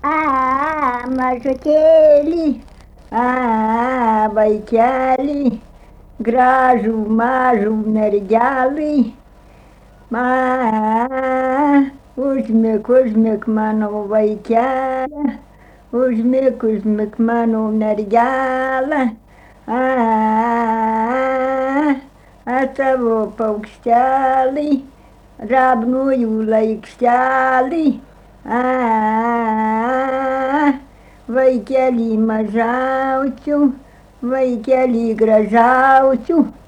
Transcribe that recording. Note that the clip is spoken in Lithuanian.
Mažutėlį, vaikelį, gražų mažų mergelį, užmik mano vaikeli, užmik mano mergelė, tavo paukštelį, žarnųjų laikštelį, vaikelį mažiausių, vaikelį gražiausių.